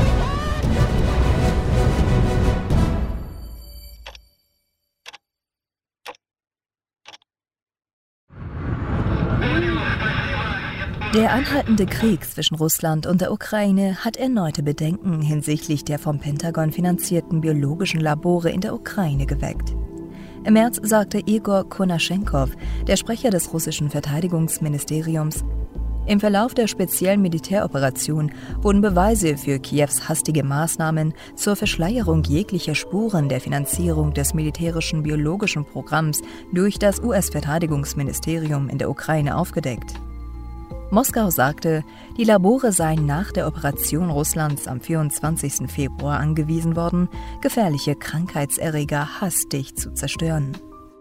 Der anhaltende Krieg zwischen Russland und der Ukraine hat erneute Bedenken hinsichtlich der vom Pentagon finanzierten biologischen Labore in der Ukraine geweckt. Im März sagte Igor Konaschenkov, der Sprecher des russischen Verteidigungsministeriums, im Verlauf der speziellen Militäroperation wurden Beweise für Kiews hastige Maßnahmen zur Verschleierung jeglicher Spuren der Finanzierung des militärischen biologischen Programms durch das US-Verteidigungsministerium in der Ukraine aufgedeckt. Moskau sagte, die Labore seien nach der Operation Russlands am 24. Februar angewiesen worden, gefährliche Krankheitserreger hastig zu zerstören.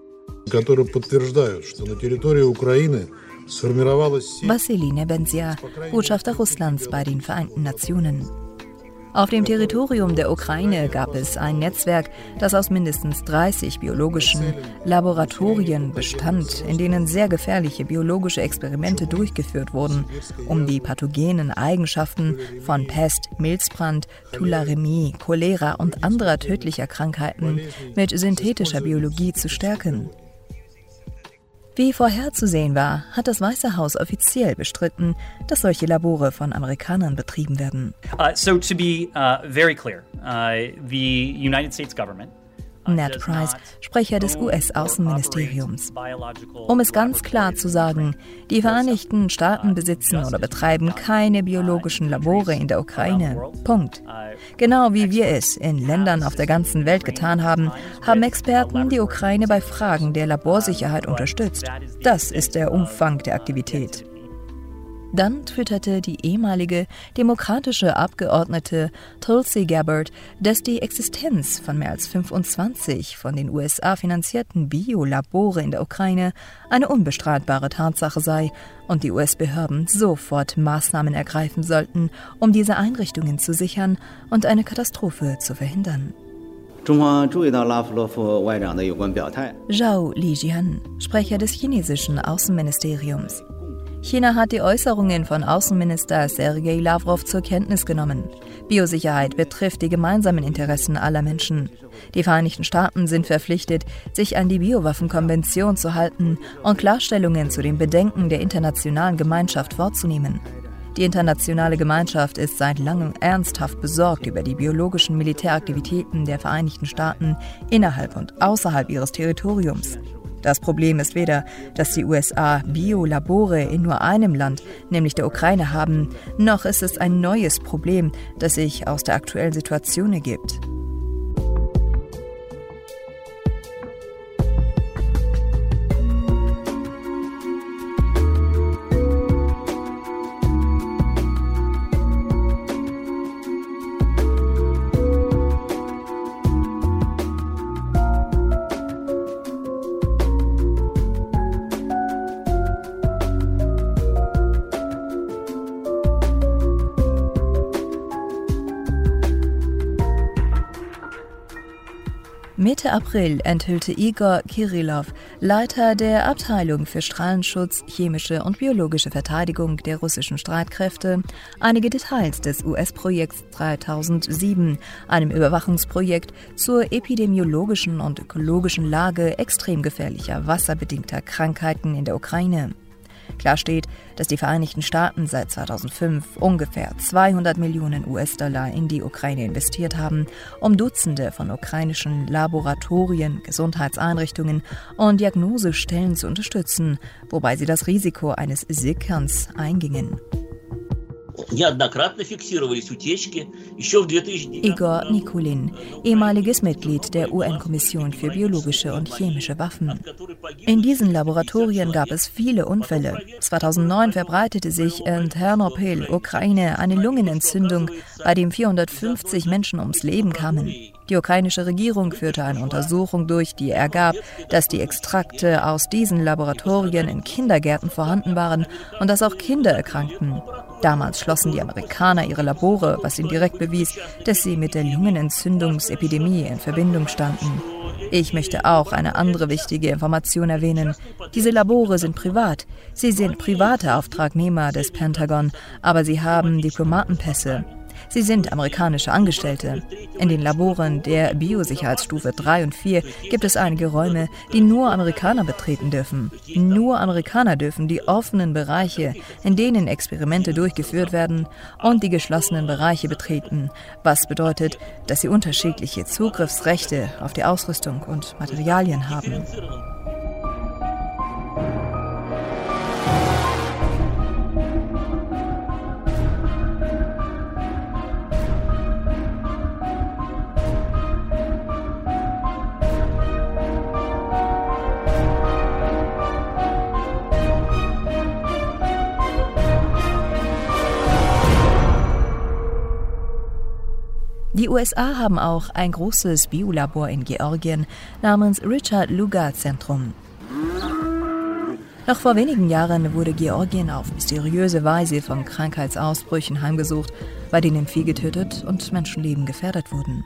Wassili Nebenzia, Botschafter Russlands bei den Vereinten Nationen. Auf dem Territorium der Ukraine gab es ein Netzwerk, das aus mindestens 30 biologischen Laboratorien bestand, in denen sehr gefährliche biologische Experimente durchgeführt wurden, um die pathogenen Eigenschaften von Pest, Milzbrand, Tularemie, Cholera und anderer tödlicher Krankheiten mit synthetischer Biologie zu stärken. Wie vorherzusehen war, hat das Weiße Haus offiziell bestritten, dass solche Labore von Amerikanern betrieben werden. So to be very clear, the United States government Ned Price, Sprecher des US-Außenministeriums. Um es ganz klar zu sagen, die Vereinigten Staaten besitzen oder betreiben keine biologischen Labore in der Ukraine. Punkt. Genau wie wir es in Ländern auf der ganzen Welt getan haben, haben Experten die Ukraine bei Fragen der Laborsicherheit unterstützt. Das ist der Umfang der Aktivität. Dann twitterte die ehemalige demokratische Abgeordnete Tulsi Gabbard, dass die Existenz von mehr als 25 von den USA finanzierten Biolabore in der Ukraine eine unbestreitbare Tatsache sei und die US-Behörden sofort Maßnahmen ergreifen sollten, um diese Einrichtungen zu sichern und eine Katastrophe zu verhindern. Zhao Lijian, Sprecher des chinesischen Außenministeriums. China hat die Äußerungen von Außenminister Sergei Lavrov zur Kenntnis genommen. Biosicherheit betrifft die gemeinsamen Interessen aller Menschen. Die Vereinigten Staaten sind verpflichtet, sich an die Biowaffenkonvention zu halten und Klarstellungen zu den Bedenken der internationalen Gemeinschaft vorzunehmen. Die internationale Gemeinschaft ist seit langem ernsthaft besorgt über die biologischen Militäraktivitäten der Vereinigten Staaten innerhalb und außerhalb ihres Territoriums. Das Problem ist weder, dass die USA Biolabore in nur einem Land, nämlich der Ukraine, haben, noch ist es ein neues Problem, das sich aus der aktuellen Situation ergibt. Mitte April enthüllte Igor Kirillov, Leiter der Abteilung für Strahlenschutz, chemische und biologische Verteidigung der russischen Streitkräfte, einige Details des US-Projekts 3007, einem Überwachungsprojekt zur epidemiologischen und ökologischen Lage extrem gefährlicher wasserbedingter Krankheiten in der Ukraine. Klar steht, dass die Vereinigten Staaten seit 2005 ungefähr 200 Millionen US-Dollar in die Ukraine investiert haben, um Dutzende von ukrainischen Laboratorien, Gesundheitseinrichtungen und Diagnosestellen zu unterstützen, wobei sie das Risiko eines Sickerns eingingen. Igor Nikulin, ehemaliges Mitglied der UN-Kommission für biologische und chemische Waffen. In diesen Laboratorien gab es viele Unfälle. 2009 verbreitete sich in Ternopil, Ukraine, eine Lungenentzündung, bei dem 450 Menschen ums Leben kamen. Die ukrainische Regierung führte eine Untersuchung durch, die ergab, dass die Extrakte aus diesen Laboratorien in Kindergärten vorhanden waren und dass auch Kinder erkrankten. Damals schlossen die Amerikaner ihre Labore, was indirekt bewies, dass sie mit der Lungenentzündungsepidemie in Verbindung standen. Ich möchte auch eine andere wichtige Information erwähnen. Diese Labore sind privat. Sie sind private Auftragnehmer des Pentagon, aber sie haben Diplomatenpässe. Sie sind amerikanische Angestellte. In den Laboren der Biosicherheitsstufe 3 und 4 gibt es einige Räume, die nur Amerikaner betreten dürfen. Nur Amerikaner dürfen die offenen Bereiche, in denen Experimente durchgeführt werden, und die geschlossenen Bereiche betreten, was bedeutet, dass sie unterschiedliche Zugriffsrechte auf die Ausrüstung und Materialien haben. Die USA haben auch ein großes Biolabor in Georgien namens Richard Lugar Zentrum. Noch vor wenigen Jahren wurde Georgien auf mysteriöse Weise von Krankheitsausbrüchen heimgesucht, bei denen Vieh getötet und Menschenleben gefährdet wurden.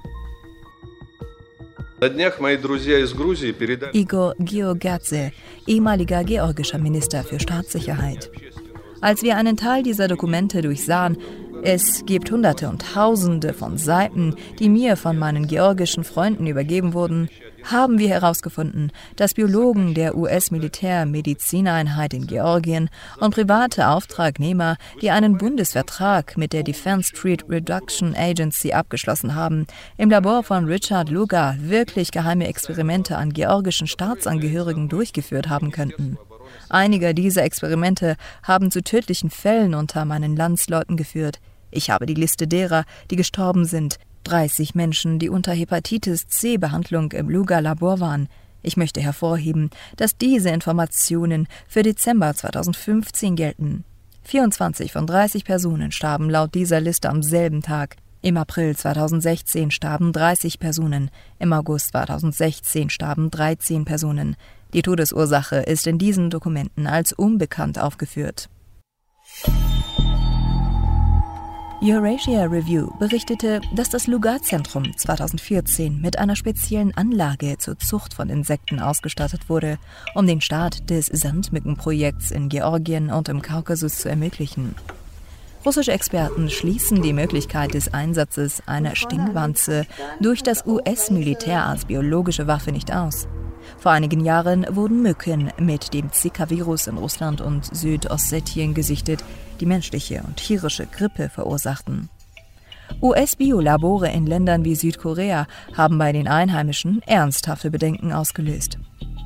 Igor Georgadze, ehemaliger georgischer Minister für Staatssicherheit. Als wir einen Teil dieser Dokumente durchsahen, es gibt Hunderte und Tausende von Seiten, die mir von meinen georgischen Freunden übergeben wurden, haben wir herausgefunden, dass Biologen der US-Militär-Medizineinheit in Georgien und private Auftragnehmer, die einen Bundesvertrag mit der Defense Threat Reduction Agency abgeschlossen haben, im Labor von Richard Lugar wirklich geheime Experimente an georgischen Staatsangehörigen durchgeführt haben könnten. Einige dieser Experimente haben zu tödlichen Fällen unter meinen Landsleuten geführt. Ich habe die Liste derer, die gestorben sind. 30 Menschen, die unter Hepatitis-C-Behandlung im Lugar-Labor waren. Ich möchte hervorheben, dass diese Informationen für Dezember 2015 gelten. 24 von 30 Personen starben laut dieser Liste am selben Tag. Im April 2016 starben 30 Personen. Im August 2016 starben 13 Personen. Die Todesursache ist in diesen Dokumenten als unbekannt aufgeführt. Eurasia Review berichtete, dass das Lugar-Zentrum 2014 mit einer speziellen Anlage zur Zucht von Insekten ausgestattet wurde, um den Start des Sandmückenprojekts in Georgien und im Kaukasus zu ermöglichen. Russische Experten schließen die Möglichkeit des Einsatzes einer Stinkwanze durch das US-Militär als biologische Waffe nicht aus. Vor einigen Jahren wurden Mücken mit dem Zika-Virus in Russland und Südossetien gesichtet, die menschliche und tierische Grippe verursachten. US-Biolabore in Ländern wie Südkorea haben bei den Einheimischen ernsthafte Bedenken ausgelöst.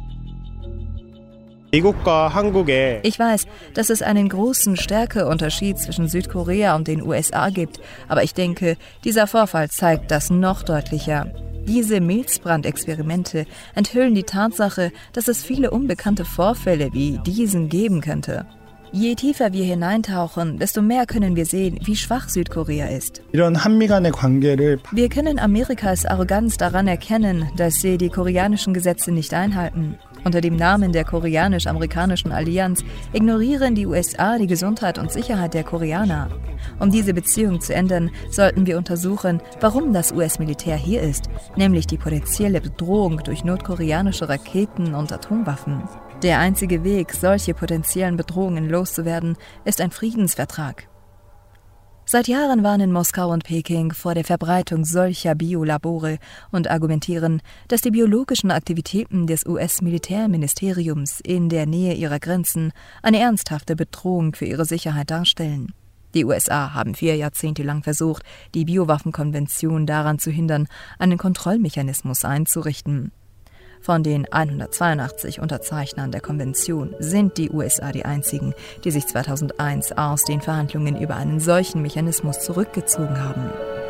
Ich weiß, dass es einen großen Stärkeunterschied zwischen Südkorea und den USA gibt, aber ich denke, dieser Vorfall zeigt das noch deutlicher. Diese Milzbrandexperimente enthüllen die Tatsache, dass es viele unbekannte Vorfälle wie diesen geben könnte. Je tiefer wir hineintauchen, desto mehr können wir sehen, wie schwach Südkorea ist. Wir können Amerikas Arroganz daran erkennen, dass sie die koreanischen Gesetze nicht einhalten. Unter dem Namen der koreanisch-amerikanischen Allianz ignorieren die USA die Gesundheit und Sicherheit der Koreaner. Um diese Beziehung zu ändern, sollten wir untersuchen, warum das US-Militär hier ist, nämlich die potenzielle Bedrohung durch nordkoreanische Raketen und Atomwaffen. Der einzige Weg, solche potenziellen Bedrohungen loszuwerden, ist ein Friedensvertrag. Seit Jahren warnen Moskau und Peking vor der Verbreitung solcher Biolabore und argumentieren, dass die biologischen Aktivitäten des US-Militärministeriums in der Nähe ihrer Grenzen eine ernsthafte Bedrohung für ihre Sicherheit darstellen. Die USA haben 4 Jahrzehnte lang versucht, die Biowaffenkonvention daran zu hindern, einen Kontrollmechanismus einzurichten. Von den 182 Unterzeichnern der Konvention sind die USA die einzigen, die sich 2001 aus den Verhandlungen über einen solchen Mechanismus zurückgezogen haben.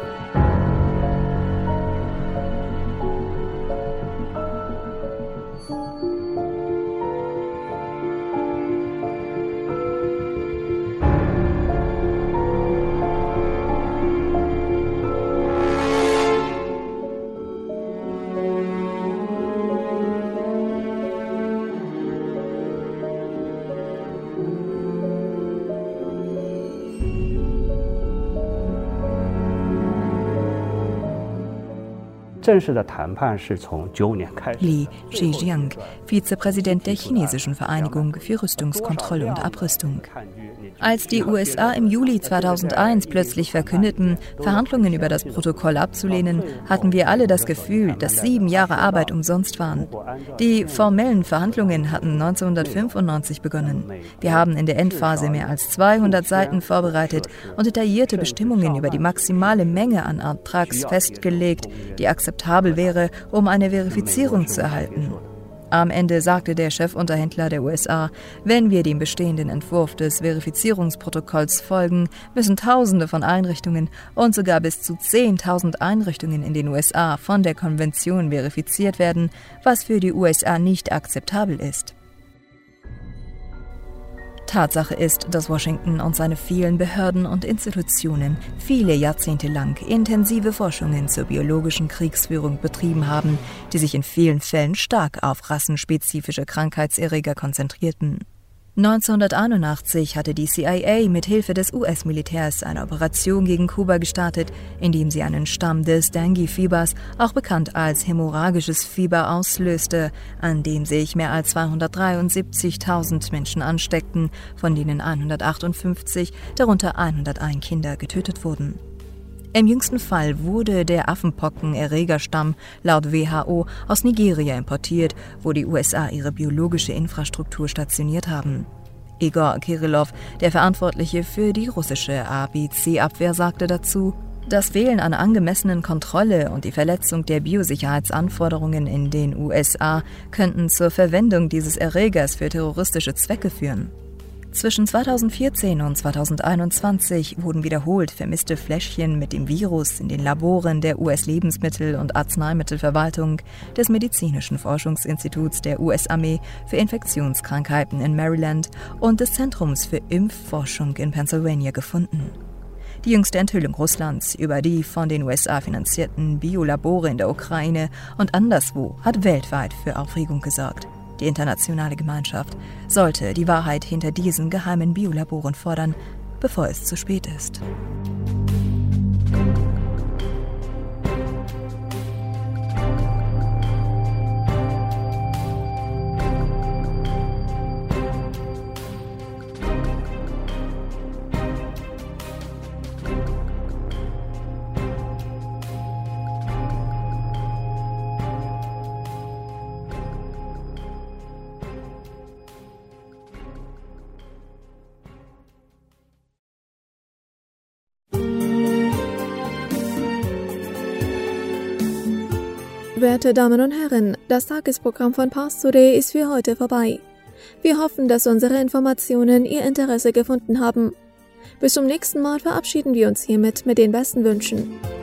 Li Zhejiang, Vizepräsident der chinesischen Vereinigung für Rüstungskontrolle und Abrüstung. Als die USA im Juli 2001 plötzlich verkündeten, Verhandlungen über das Protokoll abzulehnen, hatten wir alle das Gefühl, dass 7 Jahre Arbeit umsonst waren. Die formellen Verhandlungen hatten 1995 begonnen. Wir haben in der Endphase mehr als 200 Seiten vorbereitet und detaillierte Bestimmungen über die maximale Menge an Anthrax festgelegt, die akzeptabel wäre, um eine Verifizierung zu erhalten. Am Ende sagte der Chefunterhändler der USA, wenn wir dem bestehenden Entwurf des Verifizierungsprotokolls folgen, müssen Tausende von Einrichtungen und sogar bis zu 10.000 Einrichtungen in den USA von der Konvention verifiziert werden, was für die USA nicht akzeptabel ist. Tatsache ist, dass Washington und seine vielen Behörden und Institutionen viele Jahrzehnte lang intensive Forschungen zur biologischen Kriegsführung betrieben haben, die sich in vielen Fällen stark auf rassenspezifische Krankheitserreger konzentrierten. 1981 hatte die CIA mit Hilfe des US-Militärs eine Operation gegen Kuba gestartet, indem sie einen Stamm des Dengue-Fiebers, auch bekannt als hämorrhagisches Fieber, auslöste, an dem sich mehr als 273.000 Menschen ansteckten, von denen 158, darunter 101 Kinder, getötet wurden. Im jüngsten Fall wurde der Affenpocken-Erregerstamm laut WHO aus Nigeria importiert, wo die USA ihre biologische Infrastruktur stationiert haben. Igor Kirillov, der Verantwortliche für die russische ABC-Abwehr, sagte dazu: Das Fehlen an angemessenen Kontrolle und die Verletzung der Biosicherheitsanforderungen in den USA könnten zur Verwendung dieses Erregers für terroristische Zwecke führen. Zwischen 2014 und 2021 wurden wiederholt vermisste Fläschchen mit dem Virus in den Laboren der US-Lebensmittel- und Arzneimittelverwaltung, des Medizinischen Forschungsinstituts der US-Armee für Infektionskrankheiten in Maryland und des Zentrums für Impfforschung in Pennsylvania gefunden. Die jüngste Enthüllung Russlands über die von den USA finanzierten Biolabore in der Ukraine und anderswo hat weltweit für Aufregung gesorgt. Die internationale Gemeinschaft sollte die Wahrheit hinter diesen geheimen Biolaboren fordern, bevor es zu spät ist. Werte Damen und Herren, das Tagesprogramm von Pars Today ist für heute vorbei. Wir hoffen, dass unsere Informationen Ihr Interesse gefunden haben. Bis zum nächsten Mal verabschieden wir uns hiermit mit den besten Wünschen.